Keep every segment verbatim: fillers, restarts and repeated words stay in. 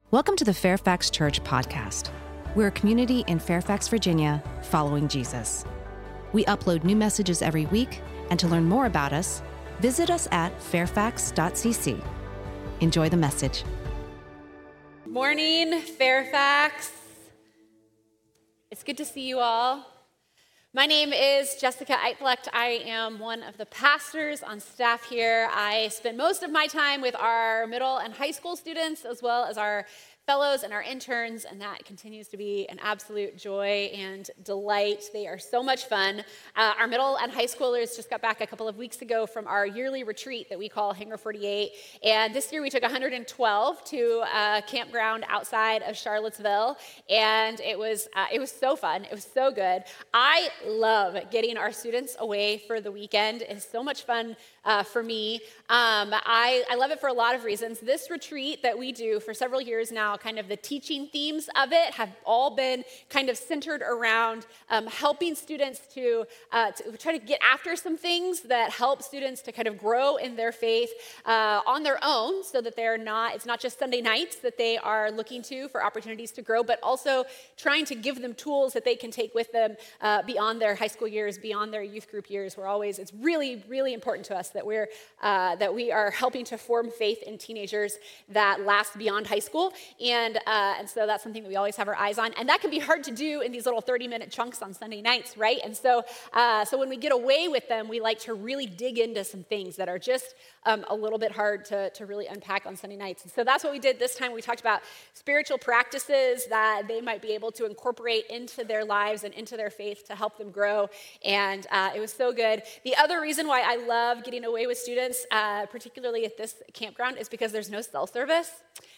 Welcome to the Fairfax Church podcast. We're a community in Fairfax, Virginia, following Jesus. We upload new messages every week, and to learn more about us, visit us at fairfax dot c c. Enjoy the message. Morning, Fairfax. It's good to see you all. My name is Jessica Eitlecht. I am one of the pastors on staff here. I spend most of my time with our middle and high school students, as well as our fellows and our interns, and that continues to be an absolute joy and delight. They are so much fun. Uh, our middle and high schoolers just got back a couple of weeks ago from our yearly retreat that we call Hangar forty-eight, and this year we took one hundred twelve to a campground outside of Charlottesville, and it was uh, it was so fun. It was so good. I love getting our students away for the weekend. It's so much fun uh, for me. Um, I, I love it for a lot of reasons. This retreat that we do for several years now, kind of the teaching themes of it have all been kind of centered around um, helping students to, uh, to try to get after some things that help students to kind of grow in their faith uh, on their own, so that they're not, it's not just Sunday nights that they are looking to for opportunities to grow, but also trying to give them tools that they can take with them uh, beyond their high school years, beyond their youth group years. We're always, it's really, really important to us that we're, uh, that we are helping to form faith in teenagers that last beyond high school. And uh, and so that's something that we always have our eyes on. And that can be hard to do in these little thirty-minute chunks on Sunday nights, right? And so uh, so when we get away with them, we like to really dig into some things that are just um, a little bit hard to, to really unpack on Sunday nights. And so that's what we did this time. We talked about spiritual practices that they might be able to incorporate into their lives and into their faith to help them grow. And uh, it was so good. The other reason why I love getting away with students, uh, particularly at this campground, is because there's no cell service.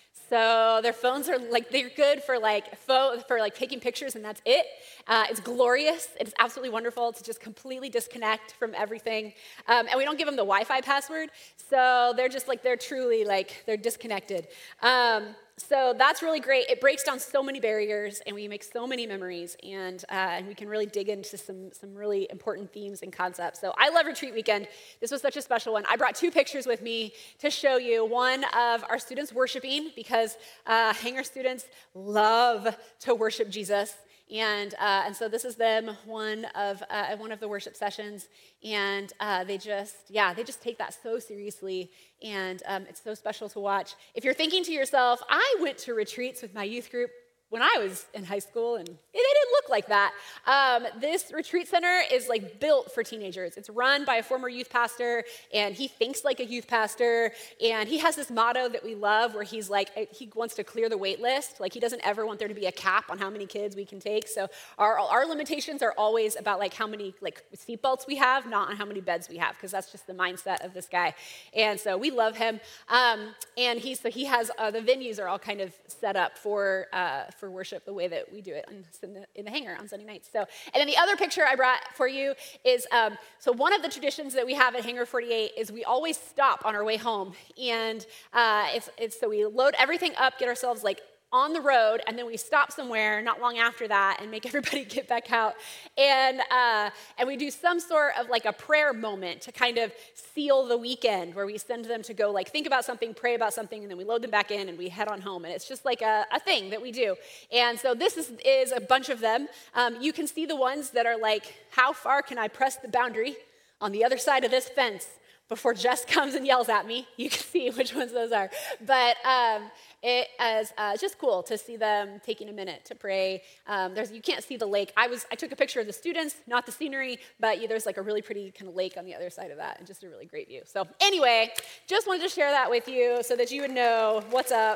So their phones are like, they're good for like fo- for like taking pictures, and that's it. Uh, it's glorious. It's absolutely wonderful to just completely disconnect from everything. Um, and we don't give them the Wi-Fi password, so they're just like, they're truly like, they're disconnected. Um, so that's really great. It breaks down so many barriers, and we make so many memories, and uh, and we can really dig into some some really important themes and concepts. So I love Retreat Weekend. This was such a special one. I brought two pictures with me to show you. One of our students worshiping, because uh, Hangar students love to worship Jesus. And uh, and so this is them, one of uh, one of the worship sessions, and uh, they just, yeah, they just take that so seriously, and um, it's so special to watch. If you're thinking to yourself, I went to retreats with my youth group when I was in high school, and it didn't look like that. Um, this retreat center is like built for teenagers. It's run by a former youth pastor, and he thinks like a youth pastor, and he has this motto that we love where he's like, he wants to clear the wait list. Like, he doesn't ever want there to be a cap on how many kids we can take. So our, our limitations are always about like how many like seatbelts we have, not on how many beds we have, because that's just the mindset of this guy. And so we love him. Um, and he, so he has, uh, the venues are all kind of set up for, uh, for worship the way that we do it in the, in the hangar on Sunday nights. So, and then the other picture I brought for you is, um, so one of the traditions that we have at Hangar forty-eight is we always stop on our way home. And uh, it's, it's so we load everything up, get ourselves like on the road, and then we stop somewhere not long after that and make everybody get back out. And uh, and we do some sort of like a prayer moment to kind of seal the weekend, where we send them to go like think about something, pray about something, and then we load them back in and we head on home. And it's just like a, a thing that we do. And so this is, is a bunch of them. Um, you can see the ones that are like, how far can I press the boundary on the other side of this fence before Jess comes and yells at me? You can see which ones those are. But um, it is uh, just cool to see them taking a minute to pray. Um, there's, you can't see the lake. I was I took a picture of the students, not the scenery, but yeah, there's like a really pretty kind of lake on the other side of that, and just a really great view. So anyway, just wanted to share that with you so that you would know what's up.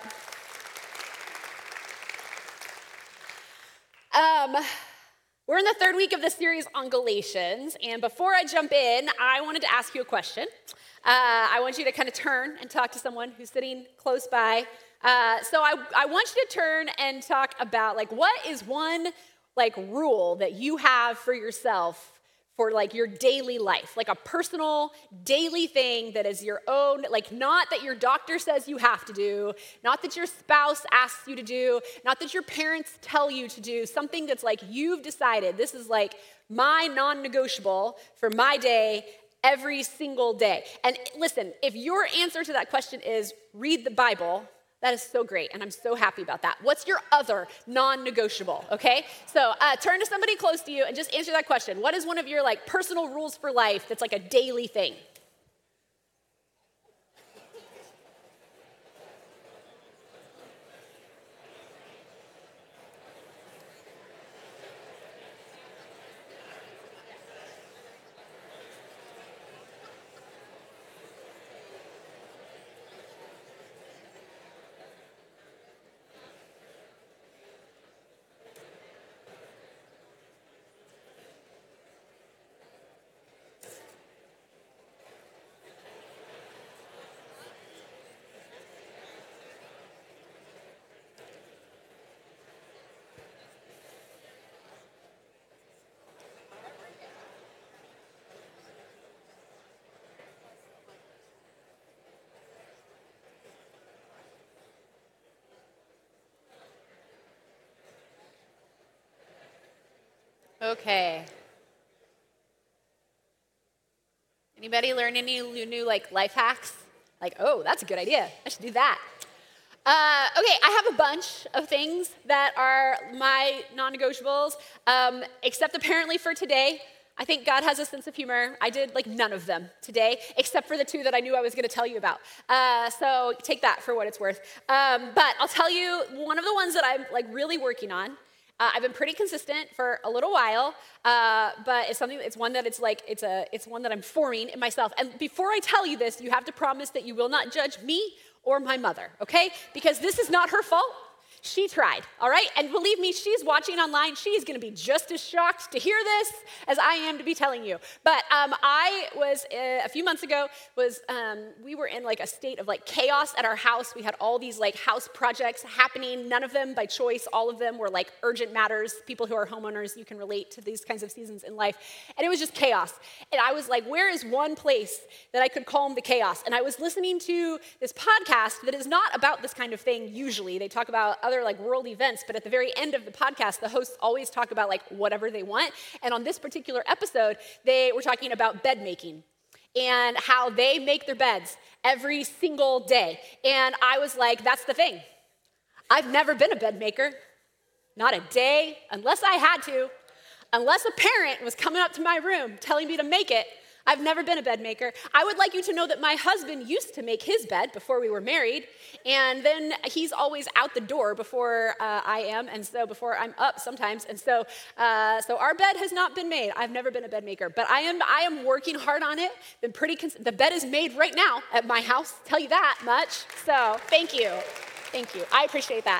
Um, we're in the third week of the series on Galatians, and before I jump in, I wanted to ask you a question. Uh, I want you to kind of turn and talk to someone who's sitting close by. Uh, so I, I want you to turn and talk about, like, what is one, like, rule that you have for yourself for like your daily life, like a personal daily thing that is your own, like not that your doctor says you have to do, not that your spouse asks you to do, not that your parents tell you to do, something that's like you've decided, this is like my non-negotiable for my day every single day. And listen, if your answer to that question is read the Bible, That is so great, and I'm so happy about that. What's your other non-negotiable, okay? So uh, turn to somebody close to you and just answer that question. What is one of your like personal rules for life that's like a daily thing? Okay. Anybody learn any new, new like life hacks? Like, oh, that's a good idea. I should do that. Uh, okay, I have a bunch of things that are my non-negotiables, um, except apparently for today. I think God has a sense of humor. I did like none of them today, except for the two that I knew I was going to tell you about. Uh, so take that for what it's worth. Um, but I'll tell you one of the ones that I'm like really working on. Uh, I've been pretty consistent for a little while, uh, but it's something. It's one that it's like it's a. It's one that I'm forming in myself. And before I tell you this, you have to promise that you will not judge me or my mother, okay? Because this is not her fault. She tried, all right? And believe me, she's watching online. She's gonna be just as shocked to hear this as I am to be telling you. But um, I was, uh, a few months ago, was um, we were in like a state of like chaos at our house. We had all these like house projects happening, none of them by choice. All of them were like urgent matters. People who are homeowners, you can relate to these kinds of seasons in life. And it was just chaos. And I was like, where is one place that I could calm the chaos? And I was listening to this podcast that is not about this kind of thing usually. They talk about other like world events, but at the very end of the podcast, the hosts always talk about like whatever they want. And on this particular episode, they were talking about bed making and how they make their beds every single day. And I was like, that's the thing. I've never been a bed maker, not a day, unless I had to, unless a parent was coming up to my room telling me to make it. I've never been a bed maker. I would like you to know that my husband used to make his bed before we were married, and then he's always out the door before uh, I am, and so before I'm up sometimes, and so uh, so our bed has not been made. I've never been a bed maker, but I am I am working hard on it. Been pretty. Cons- the bed is made right now at my house. Tell you that much. So thank you, thank you. I appreciate that.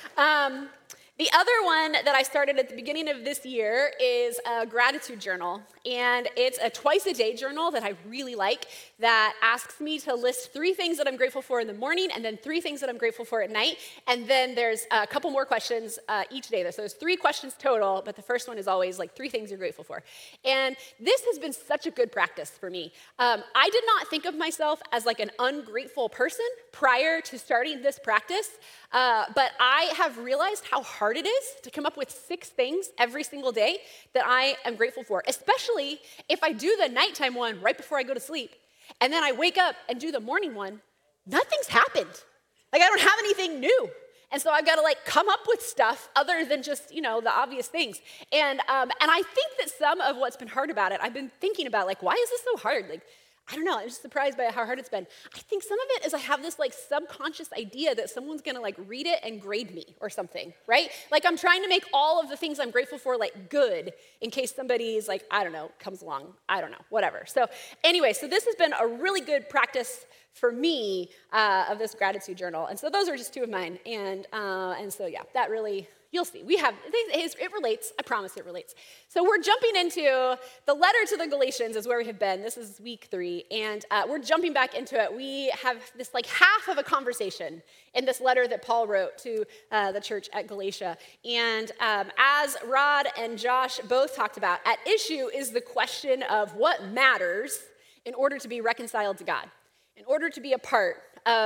Um, The other one that I started at the beginning of this year is a gratitude journal, and it's a twice-a-day journal that I really like that asks me to list three things that I'm grateful for in the morning and then three things that I'm grateful for at night, and then there's a couple more questions uh, each day. So there's three questions total, but the first one is always like three things you're grateful for. And this has been such a good practice for me. Um, I did not think of myself as like an ungrateful person prior to starting this practice, uh, but I have realized how hard it is to come up with six things every single day that I am grateful for, especially if I do the nighttime one right before I go to sleep, and then I wake up and do the morning one. Nothing's happened. Like I don't have anything new. And so I've got to like come up with stuff other than just, you know, the obvious things. And um, and I think that some of what's been hard about it, I've been thinking about like, why is this so hard? Like, I don't know, I'm just surprised by how hard it's been. I think some of it is I have this like subconscious idea that someone's gonna like read it and grade me or something, right? Like I'm trying to make all of the things I'm grateful for like good in case somebody's like, I don't know, comes along, I don't know, whatever. So anyway, so this has been a really good practice for me uh, of this gratitude journal. And so those are just two of mine. And uh, and so yeah, that really, you'll see. We have, it relates, I promise it relates. So we're jumping into the letter to the Galatians is where we have been. This is week three, and uh, we're jumping back into it. We have this like half of a conversation in this letter that Paul wrote to uh, the church at Galatia. And um, as Rod and Josh both talked about, at issue is the question of what matters in order to be reconciled to God, in order to be a part of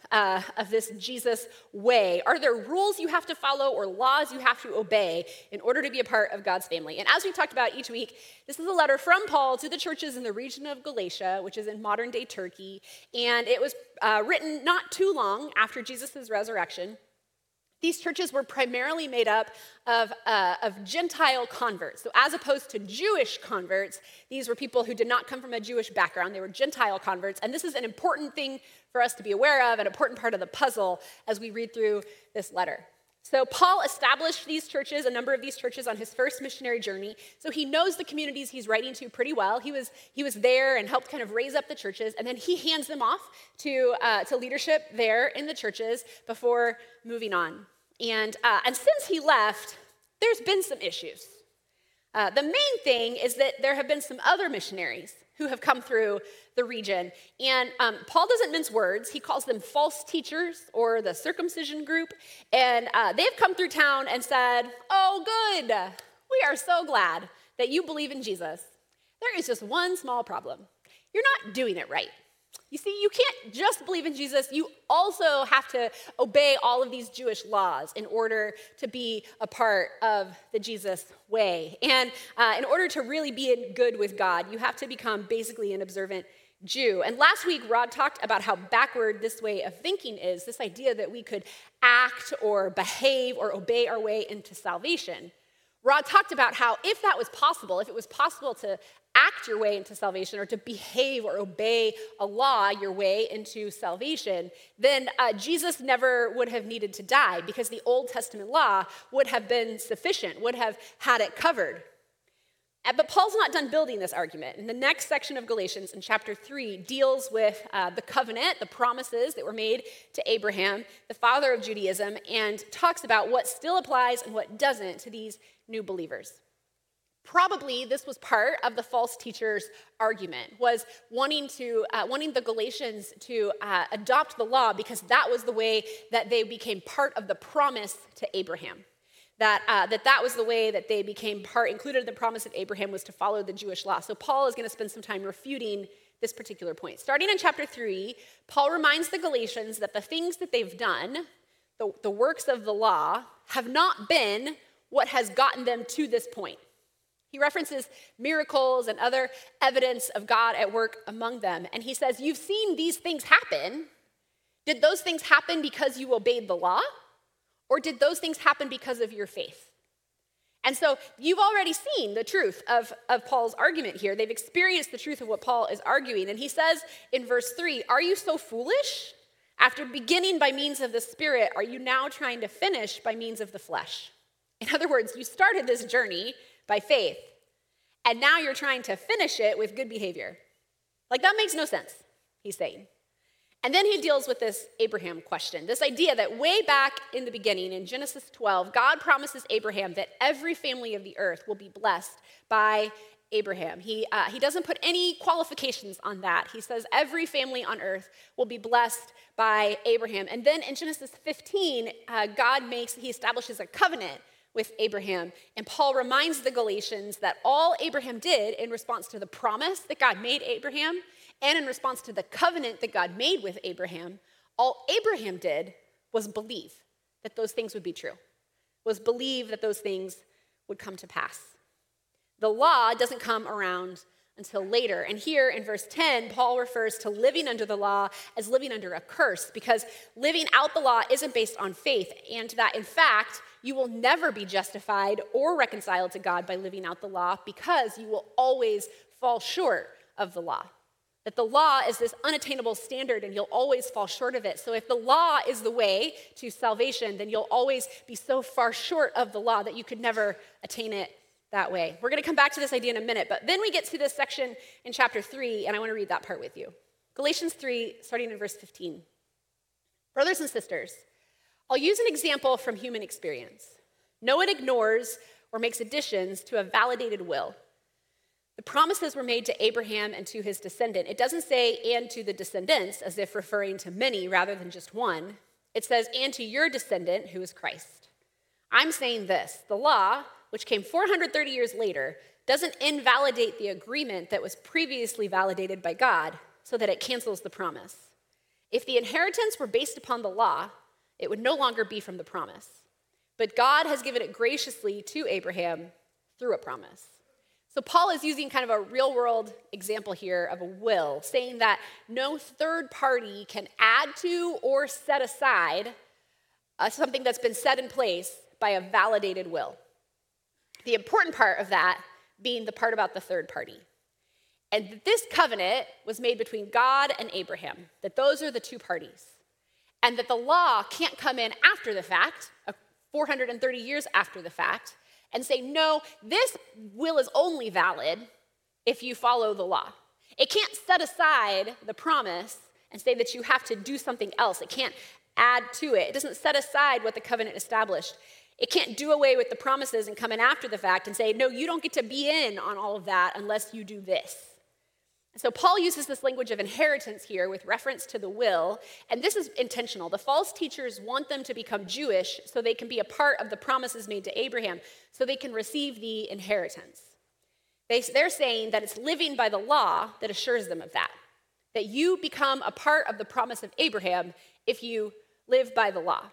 uh, of this Jesus way? Are there rules you have to follow or laws you have to obey in order to be a part of God's family? And as we talked about each week, this is a letter from Paul to the churches in the region of Galatia, which is in modern-day Turkey, and it was uh, written not too long after Jesus' resurrection. These churches were primarily made up of, uh, of Gentile converts. So as opposed to Jewish converts, these were people who did not come from a Jewish background. They were Gentile converts. And this is an important thing for us to be aware of, an important part of the puzzle as we read through this letter. So Paul established these churches, a number of these churches, on his first missionary journey. So he knows the communities he's writing to pretty well. He was, he was there and helped kind of raise up the churches. And then he hands them off to, uh, to leadership there in the churches before moving on. And, uh, and since he left, there's been some issues. Uh, the main thing is that there have been some other missionaries who have come through the region. And um, Paul doesn't mince words. He calls them false teachers or the circumcision group. And uh, they've come through town and said, "Oh, good. We are so glad that you believe in Jesus. There is just one small problem. You're not doing it right. You see, you can't just believe in Jesus. You also have to obey all of these Jewish laws in order to be a part of the Jesus way. And uh, in order to really be in good with God, you have to become basically an observant Jew." And last week, Rod talked about how backward this way of thinking is, this idea that we could act or behave or obey our way into salvation. Rod talked about how if that was possible, if it was possible to act your way into salvation or to behave or obey a law your way into salvation, then uh, Jesus never would have needed to die because the Old Testament law would have been sufficient, would have had it covered. But Paul's not done building this argument. And the next section of Galatians in chapter three deals with uh, the covenant, the promises that were made to Abraham, the father of Judaism, and talks about what still applies and what doesn't to these new believers. Probably this was part of the false teacher's argument, was wanting to uh, wanting the Galatians to uh, adopt the law because that was the way that they became part of the promise to Abraham. That, uh, that that was the way that they became part, included in the promise of Abraham, was to follow the Jewish law. So Paul is going to spend some time refuting this particular point. Starting in chapter three, Paul reminds the Galatians that the things that they've done, the, the works of the law, have not been what has gotten them to this point. He references miracles and other evidence of God at work among them. And he says, you've seen these things happen. Did those things happen because you obeyed the law? Or did those things happen because of your faith? And so you've already seen the truth of, of Paul's argument here. They've experienced the truth of what Paul is arguing. And he says in verse three, are you so foolish? After beginning by means of the Spirit, are you now trying to finish by means of the flesh? In other words, you started this journey by faith, and now you're trying to finish it with good behavior. Like, that makes no sense, he's saying. And then he deals with this Abraham question, this idea that way back in the beginning, in Genesis twelve, God promises Abraham that every family of the earth will be blessed by Abraham. He, uh, he doesn't put any qualifications on that. He says every family on earth will be blessed by Abraham. And then in Genesis fifteen, uh, God makes, he establishes a covenant with Abraham. And Paul reminds the Galatians that all Abraham did in response to the promise that God made Abraham and in response to the covenant that God made with Abraham, all Abraham did was believe that those things would be true, was believe that those things would come to pass. The law doesn't come around until later. And here in verse ten, Paul refers to living under the law as living under a curse, because living out the law isn't based on faith, and that in fact, you will never be justified or reconciled to God by living out the law, because you will always fall short of the law. That the law is this unattainable standard and you'll always fall short of it. So if the law is the way to salvation, then you'll always be so far short of the law that you could never attain it that way. We're going to come back to this idea in a minute, but then we get to this section in chapter three, and I want to read that part with you. Galatians three, starting in verse fifteen. Brothers and sisters, I'll use an example from human experience. No one ignores or makes additions to a validated will. The promises were made to Abraham and to his descendant. It doesn't say, and to the descendants, as if referring to many rather than just one. It says, and to your descendant, who is Christ. I'm saying this, the law, which came four hundred thirty years later, doesn't invalidate the agreement that was previously validated by God so that it cancels the promise. If the inheritance were based upon the law, it would no longer be from the promise. But God has given it graciously to Abraham through a promise. So Paul is using kind of a real-world example here of a will, saying that no third party can add to or set aside uh, something that's been set in place by a validated will. The important part of that being the part about the third party. And this covenant was made between God and Abraham, that those are the two parties. And that the law can't come in after the fact, four hundred thirty years after the fact, and say, no, this will is only valid if you follow the law. It can't set aside the promise and say that you have to do something else. It can't add to it. It doesn't set aside what the covenant established. It can't do away with the promises and come in after the fact and say, no, you don't get to be in on all of that unless you do this. So Paul uses this language of inheritance here with reference to the will, and this is intentional. The false teachers want them to become Jewish so they can be a part of the promises made to Abraham, so they can receive the inheritance. They, they're saying that it's living by the law that assures them of that, that you become a part of the promise of Abraham if you live by the law.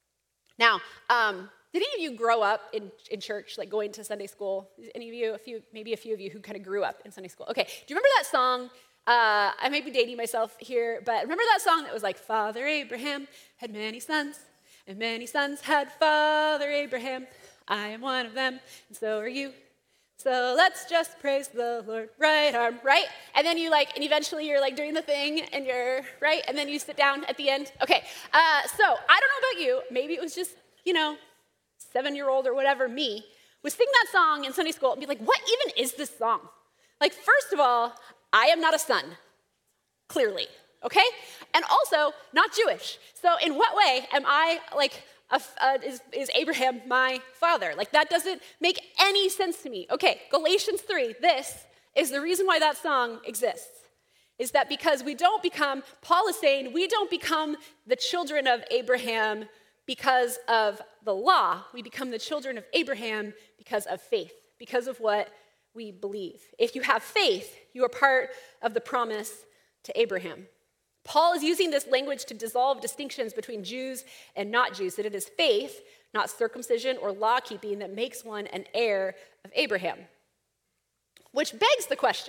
Now, um, did any of you grow up in, in church, like going to Sunday school? Any of you, a few, maybe a few of you who kind of grew up in Sunday school? Okay, do you remember that song? Uh, I may be dating myself here, but remember that song that was like, Father Abraham had many sons, and many sons had Father Abraham. I am one of them, and so are you. So let's just praise the Lord, right arm, right? And then you like, and eventually you're like doing the thing, and you're, right? And then you sit down at the end. Okay, uh, so I don't know about you. Maybe it was just, you know, seven-year-old or whatever, me, would sing that song in Sunday school and be like, what even is this song? Like, first of all, I am not a son, clearly, okay? And also, not Jewish. So in what way am I, like, a, uh, is, is Abraham my father? Like, that doesn't make any sense to me. Okay, Galatians three, this is the reason why that song exists, is that because we don't become, Paul is saying, we don't become the children of Abraham because of the law. We become the children of Abraham because of faith, because of what we believe. If you have faith, you are part of the promise to Abraham. Paul is using this language to dissolve distinctions between Jews and not Jews, that it is faith, not circumcision or law-keeping, that makes one an heir of Abraham. Which begs the question,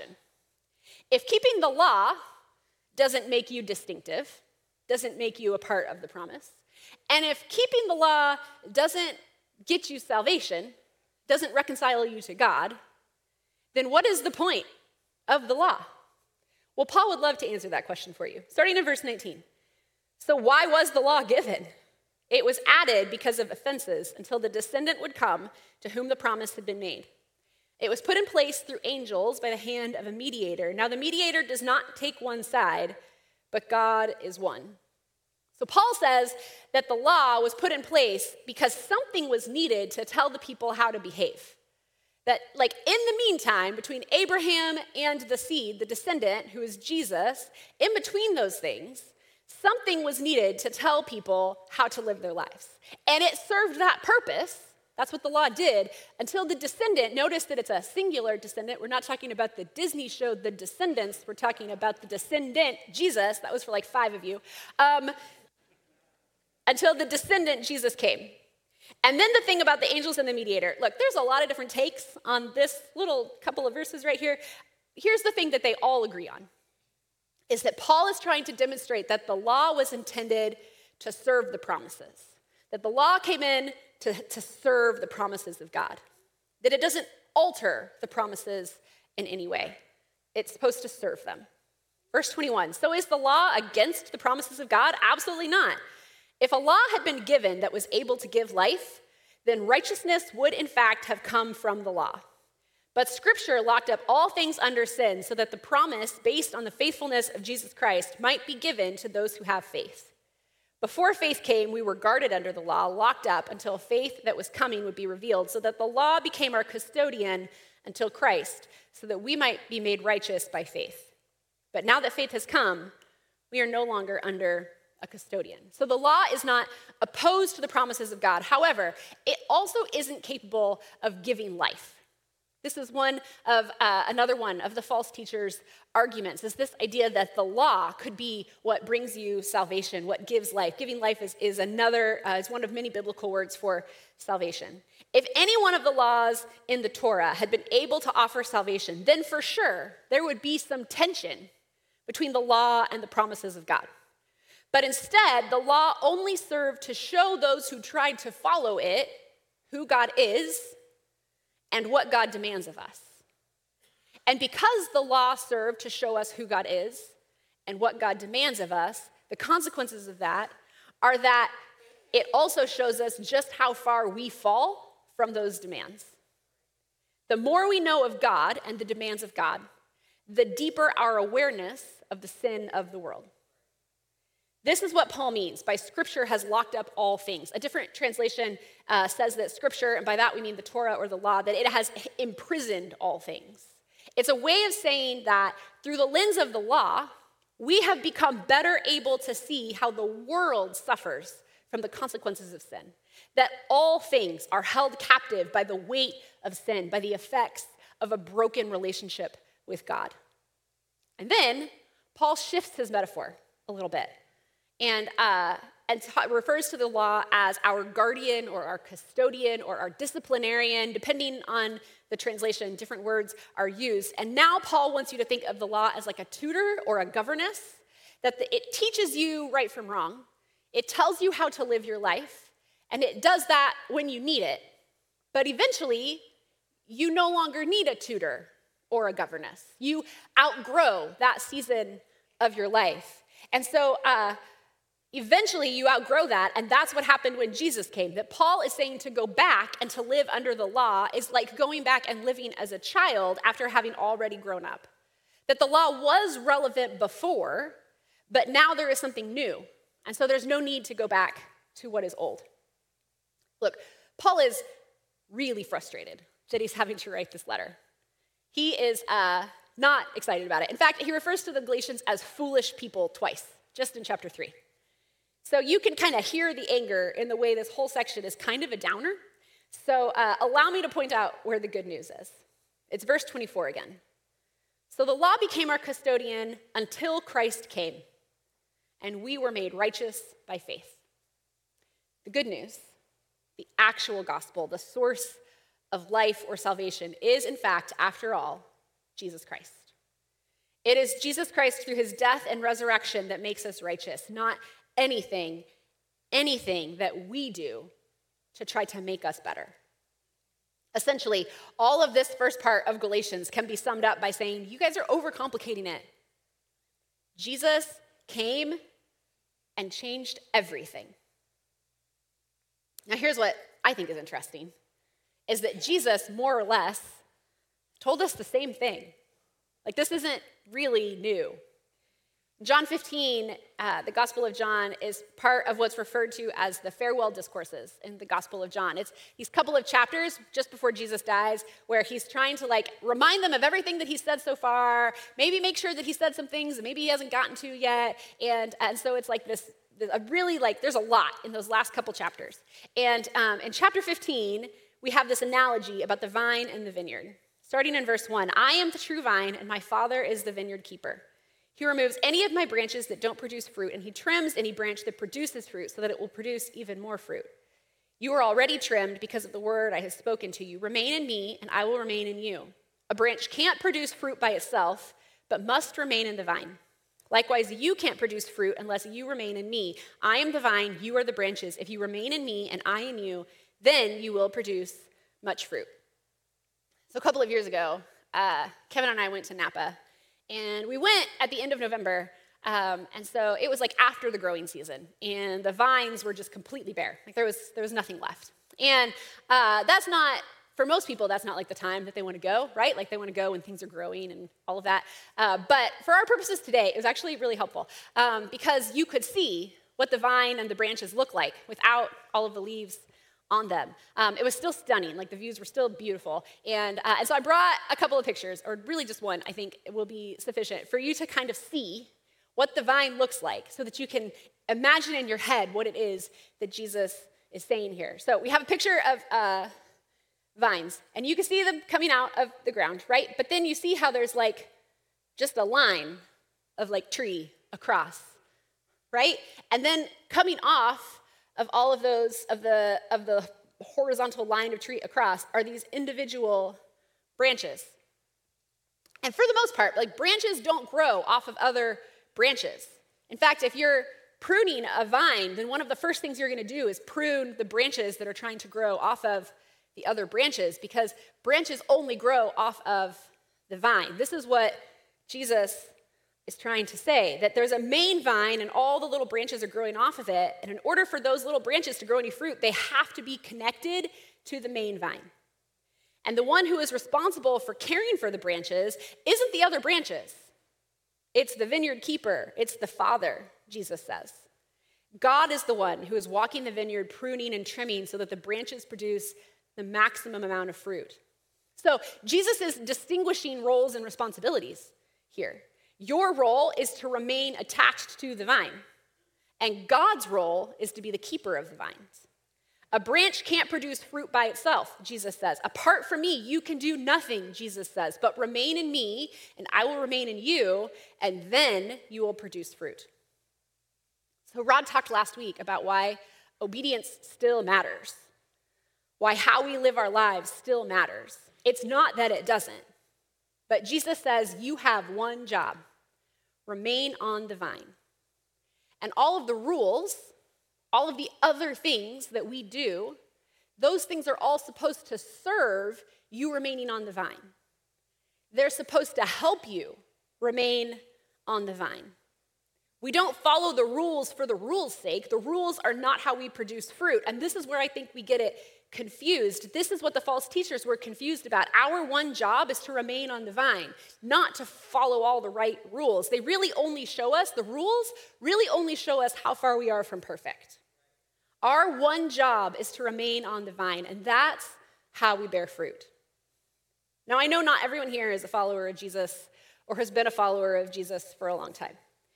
if keeping the law doesn't make you distinctive, doesn't make you a part of the promise, and if keeping the law doesn't get you salvation, doesn't reconcile you to God, then what is the point of the law? Well, Paul would love to answer that question for you, starting in verse nineteen. So why was the law given? It was added because of offenses until the descendant would come to whom the promise had been made. It was put in place through angels by the hand of a mediator. Now the mediator does not take one side, but God is one. So Paul says that the law was put in place because something was needed to tell the people how to behave. That, like, in the meantime, between Abraham and the seed, the descendant, who is Jesus, in between those things, something was needed to tell people how to live their lives. And it served that purpose. That's what the law did, until the descendant, notice that it's a singular descendant. We're not talking about the Disney show, The Descendants. We're talking about the descendant, Jesus. That was for like five of you. Um, until the descendant, Jesus, came. And then the thing about the angels and the mediator. Look, there's a lot of different takes on this little couple of verses right here. Here's the thing that they all agree on, is that Paul is trying to demonstrate that the law was intended to serve the promises, that the law came in to, to serve the promises of God, that it doesn't alter the promises in any way. It's supposed to serve them. Verse twenty-one, so is the law against the promises of God? Absolutely not. If a law had been given that was able to give life, then righteousness would in fact have come from the law. But Scripture locked up all things under sin so that the promise based on the faithfulness of Jesus Christ might be given to those who have faith. Before faith came, we were guarded under the law, locked up until faith that was coming would be revealed, so that the law became our custodian until Christ, so that we might be made righteous by faith. But now that faith has come, we are no longer under a custodian. So the law is not opposed to the promises of God. However, it also isn't capable of giving life. This is one of uh, another one of the false teachers' arguments, is this idea that the law could be what brings you salvation, what gives life. Giving life is, is another, uh, is one of many biblical words for salvation. If any one of the laws in the Torah had been able to offer salvation, then for sure there would be some tension between the law and the promises of God. But instead, the law only served to show those who tried to follow it who God is and what God demands of us. And because the law served to show us who God is and what God demands of us, the consequences of that are that it also shows us just how far we fall from those demands. The more we know of God and the demands of God, the deeper our awareness of the sin of the world. This is what Paul means by Scripture has locked up all things. A different translation uh, says that Scripture, and by that we mean the Torah or the law, that it has imprisoned all things. It's a way of saying that through the lens of the law, we have become better able to see how the world suffers from the consequences of sin. That all things are held captive by the weight of sin, by the effects of a broken relationship with God. And then Paul shifts his metaphor a little bit. And, uh, and t- refers to the law as our guardian or our custodian or our disciplinarian, depending on the translation, different words are used. And now Paul wants you to think of the law as like a tutor or a governess, that the, it teaches you right from wrong, it tells you how to live your life, and it does that when you need it. But eventually, you no longer need a tutor or a governess. You outgrow that season of your life. And so, uh, Eventually, you outgrow that, and that's what happened when Jesus came. That Paul is saying to go back and to live under the law is like going back and living as a child after having already grown up. That the law was relevant before, but now there is something new. And so there's no need to go back to what is old. Look, Paul is really frustrated that he's having to write this letter. He is uh, not excited about it. In fact, he refers to the Galatians as foolish people twice, just in chapter three. So you can kind of hear the anger in the way this whole section is kind of a downer. So uh, allow me to point out where the good news is. It's verse twenty-four again. So the law became our custodian until Christ came, and we were made righteous by faith. The good news, the actual gospel, the source of life or salvation is, in fact, after all, Jesus Christ. It is Jesus Christ through his death and resurrection that makes us righteous, not anything, anything that we do to try to make us better. Essentially, all of this first part of Galatians can be summed up by saying, you guys are overcomplicating it. Jesus came and changed everything. Now here's what I think is interesting, is that Jesus, more or less, told us the same thing. Like, this isn't really new. John fifteen, uh, the Gospel of John, is part of what's referred to as the farewell discourses in the Gospel of John. It's these couple of chapters just before Jesus dies where he's trying to like remind them of everything that he said so far, maybe make sure that he said some things that maybe he hasn't gotten to yet. And, and so it's like this, a really like, there's a lot in those last couple chapters. And um, in chapter fifteen, we have this analogy about the vine and the vineyard. Starting in verse one, I am the true vine and my Father is the vineyard keeper. He removes any of my branches that don't produce fruit, and he trims any branch that produces fruit so that it will produce even more fruit. You are already trimmed because of the word I have spoken to you. Remain in me, and I will remain in you. A branch can't produce fruit by itself, but must remain in the vine. Likewise, you can't produce fruit unless you remain in me. I am the vine, you are the branches. If you remain in me and I in you, then you will produce much fruit. So a couple of years ago, uh, Kevin and I went to Napa. And we went at the end of November, um, and so it was like after the growing season, and the vines were just completely bare. Like there was there was nothing left. And uh, that's not, for most people, that's not like the time that they want to go, right? Like they want to go when things are growing and all of that. Uh, but for our purposes today, it was actually really helpful um, because you could see what the vine and the branches look like without all of the leaves on them. Um, it was still stunning, like the views were still beautiful. And, uh, and so I brought a couple of pictures, or really just one, I think it will be sufficient for you to kind of see what the vine looks like so that you can imagine in your head what it is that Jesus is saying here. So we have a picture of uh, vines, and you can see them coming out of the ground, right? But then you see how there's like just a line of like tree across, right? And then coming off of all of those, of the, of the horizontal line of tree across are these individual branches. And for the most part, like branches don't grow off of other branches. In fact, if you're pruning a vine, then one of the first things you're going to do is prune the branches that are trying to grow off of the other branches, because branches only grow off of the vine. This is what Jesus is trying to say, that there's a main vine and all the little branches are growing off of it, and in order for those little branches to grow any fruit, they have to be connected to the main vine. And the one who is responsible for caring for the branches isn't the other branches. It's the vineyard keeper. It's the Father, Jesus says. God is the one who is walking the vineyard, pruning and trimming so that the branches produce the maximum amount of fruit. So Jesus is distinguishing roles and responsibilities here. Your role is to remain attached to the vine, and God's role is to be the keeper of the vines. A branch can't produce fruit by itself, Jesus says. Apart from me, you can do nothing, Jesus says, but remain in me, and I will remain in you, and then you will produce fruit. So Rod talked last week about why obedience still matters, why how we live our lives still matters. It's not that it doesn't, but Jesus says you have one job: remain on the vine. And all of the rules, all of the other things that we do, those things are all supposed to serve you remaining on the vine. They're supposed to help you remain on the vine. We don't follow the rules for the rules' sake. The rules are not how we produce fruit. And this is where I think we get it confused. This is what the false teachers were confused about. Our one job is to remain on the vine, not to follow all the right rules. They really only show us, the rules really only show us how far we are from perfect. Our one job is to remain on the vine, and that's how we bear fruit. Now, I know not everyone here is a follower of Jesus or has been a follower of Jesus for a long time.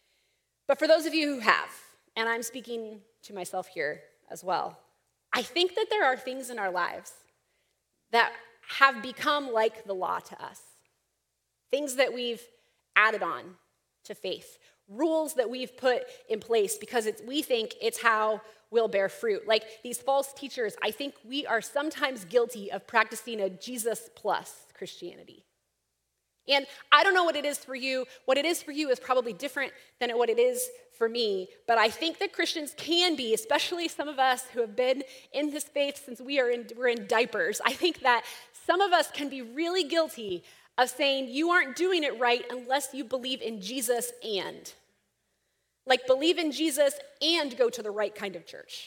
But for those of you who have, and I'm speaking to myself here as well, I think that there are things in our lives that have become like the law to us. Things that we've added on to faith. Rules that we've put in place because it's, we think it's how we'll bear fruit. Like these false teachers, I think we are sometimes guilty of practicing a Jesus plus Christianity. And I don't know what it is for you. What it is for you is probably different than what it is for me. But I think that Christians can be, especially some of us who have been in this faith since we are in, we're in diapers. I think that some of us can be really guilty of saying you aren't doing it right unless you believe in Jesus and. Like believe in Jesus and go to the right kind of church.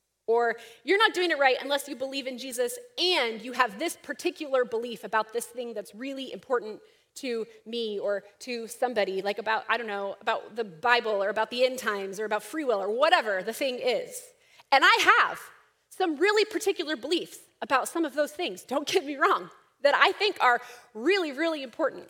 Or you're not doing it right unless you believe in Jesus and you have this particular belief about this thing that's really important to me or to somebody, like about, I don't know, about the Bible or about the end times or about free will or whatever the thing is. And I have some really particular beliefs about some of those things, don't get me wrong, that I think are really, really important.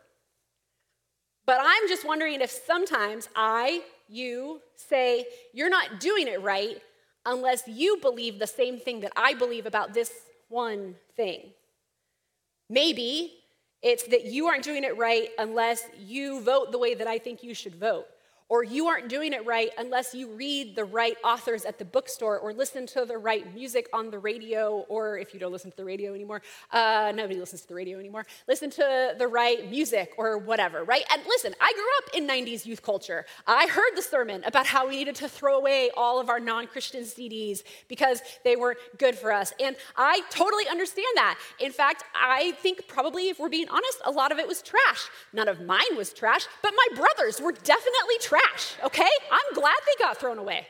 But I'm just wondering if sometimes I, you, say, you're not doing it right unless you believe the same thing that I believe about this one thing. Maybe it's that you aren't doing it right unless you vote the way that I think you should vote. Or you aren't doing it right unless you read the right authors at the bookstore or listen to the right music on the radio, or if you don't listen to the radio anymore, uh, nobody listens to the radio anymore, listen to the right music or whatever, right? And listen, I grew up in nineties youth culture. I heard the sermon about how we needed to throw away all of our non-Christian C Ds because they weren't good for us. And I totally understand that. In fact, I think probably, if we're being honest, a lot of it was trash. None of mine was trash, but my brothers were definitely trash. Okay? I'm glad they got thrown away.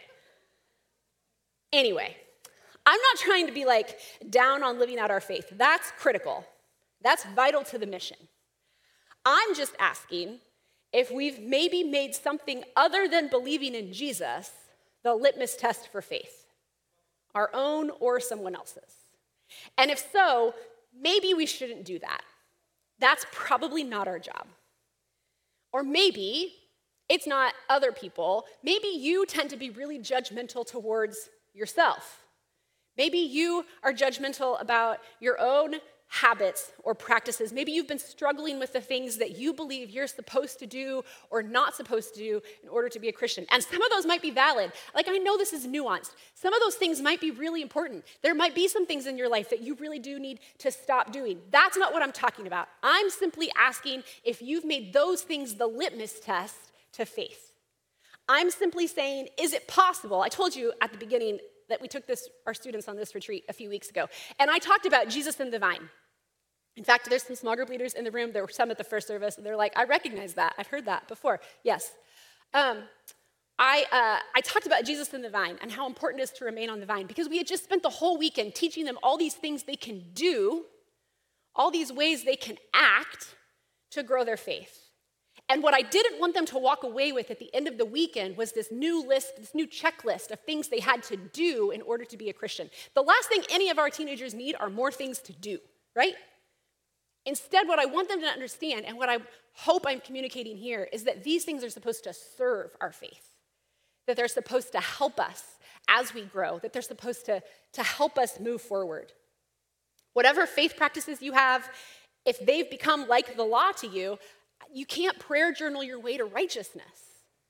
Anyway, I'm not trying to be like down on living out our faith. That's critical. That's vital to the mission. I'm just asking if we've maybe made something other than believing in Jesus the litmus test for faith, our own or someone else's. And if so, maybe we shouldn't do that. That's probably not our job. Or maybe it's not other people. Maybe you tend to be really judgmental towards yourself. Maybe you are judgmental about your own habits or practices. Maybe you've been struggling with the things that you believe you're supposed to do or not supposed to do in order to be a Christian. And some of those might be valid. Like, I know this is nuanced. Some of those things might be really important. There might be some things in your life that you really do need to stop doing. That's not what I'm talking about. I'm simply asking if you've made those things the litmus test to faith. I'm simply saying, is it possible? I told you at the beginning that we took this, our students on this retreat a few weeks ago, and I talked about Jesus and the vine. In fact, there's some small group leaders in the room. There were some at the first service, and they're like, I recognize that. I've heard that before. Yes. Um, I, uh, I talked about Jesus and the vine and how important it is to remain on the vine because we had just spent the whole weekend teaching them all these things they can do, all these ways they can act to grow their faith. And what I didn't want them to walk away with at the end of the weekend was this new list, this new checklist of things they had to do in order to be a Christian. The last thing any of our teenagers need are more things to do, right? Instead, what I want them to understand, and what I hope I'm communicating here, is that these things are supposed to serve our faith, that they're supposed to help us as we grow, that they're supposed to, to help us move forward. Whatever faith practices you have, if they've become like the law to you, you can't prayer journal your way to righteousness.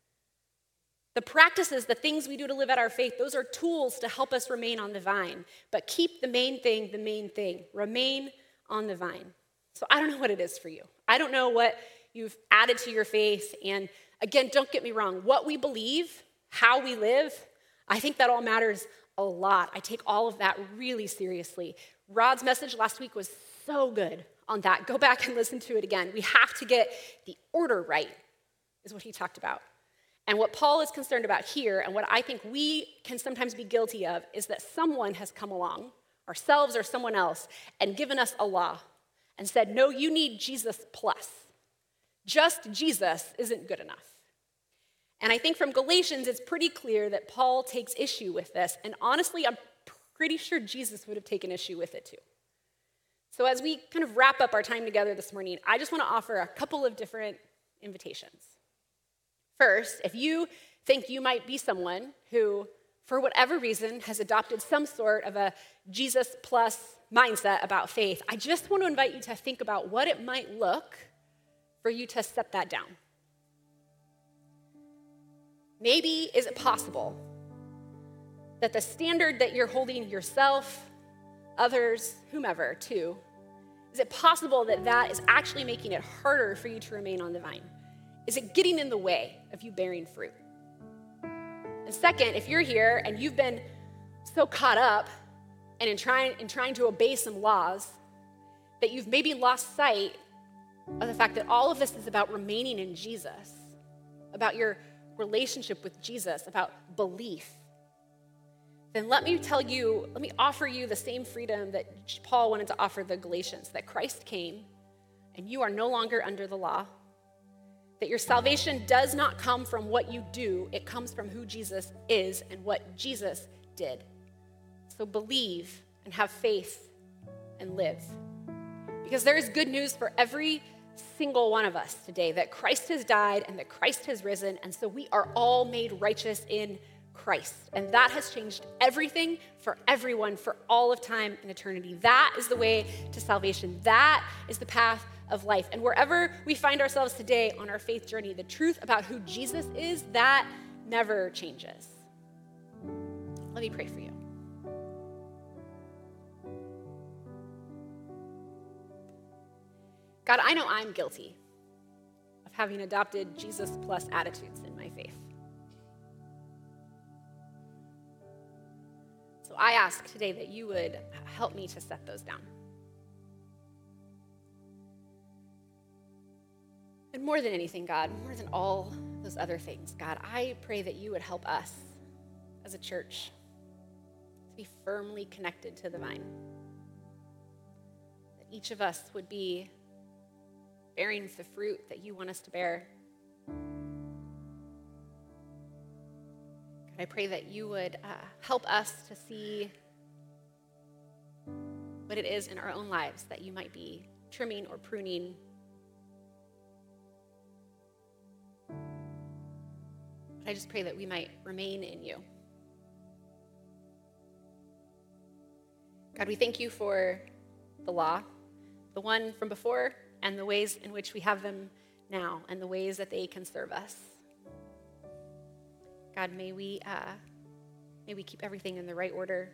The practices, the things we do to live out our faith, those are tools to help us remain on the vine. But keep the main thing the main thing. Remain on the vine. So I don't know what it is for you. I don't know what you've added to your faith. And again, don't get me wrong. What we believe, how we live, I think that all matters a lot. I take all of that really seriously. Rod's message last week was so good on that. Go back and listen to it again. We have to get the order right, is what he talked about. And what Paul is concerned about here, and what I think we can sometimes be guilty of, is that someone has come along, ourselves or someone else, and given us a law and said, no, you need Jesus plus. Just Jesus isn't good enough. And I think from Galatians, it's pretty clear that Paul takes issue with this. And honestly, I'm pretty sure Jesus would have taken issue with it too. So as we kind of wrap up our time together this morning, I just want to offer a couple of different invitations. First, if you think you might be someone who, for whatever reason, has adopted some sort of a Jesus plus mindset about faith, I just want to invite you to think about what it might look for you to set that down. Maybe is it possible that the standard that you're holding yourself, others, whomever, to, is it possible that that is actually making it harder for you to remain on the vine? Is it getting in the way of you bearing fruit? And second, if you're here and you've been so caught up and in trying, in trying to obey some laws that you've maybe lost sight of the fact that all of this is about remaining in Jesus, about your relationship with Jesus, about belief, then let me tell you, let me offer you the same freedom that Paul wanted to offer the Galatians, that Christ came and you are no longer under the law, that your salvation does not come from what you do, it comes from who Jesus is and what Jesus did. So believe and have faith and live. Because there is good news for every single one of us today, that Christ has died and that Christ has risen, and so we are all made righteous in Christ. And that has changed everything for everyone for all of time and eternity. That is the way to salvation. That is the path of life. And wherever we find ourselves today on our faith journey, the truth about who Jesus is, that never changes. Let me pray for you. God, I know I'm guilty of having adopted Jesus plus attitudes in my faith. So I ask today that you would help me to set those down. And more than anything, God, more than all those other things, God, I pray that you would help us as a church to be firmly connected to the vine. That each of us would be bearing the fruit that you want us to bear. God, I pray that you would uh, help us to see what it is in our own lives that you might be trimming or pruning. But I just pray that we might remain in you. God, we thank you for the law. the one from before and the ways in which we have them now and the ways that they can serve us. God, may we, uh, may we keep everything in the right order.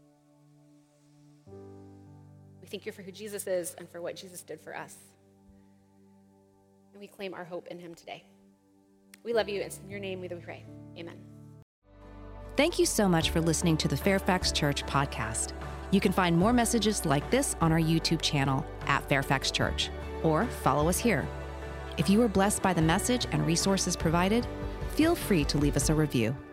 We thank you for who Jesus is and for what Jesus did for us. And we claim our hope in him today. We love you. It's in your name we pray. Amen. Thank you so much for listening to the Fairfax Church podcast. You can find more messages like this on our YouTube channel at Fairfax Church, or follow us here. If you were blessed by the message and resources provided, feel free to leave us a review.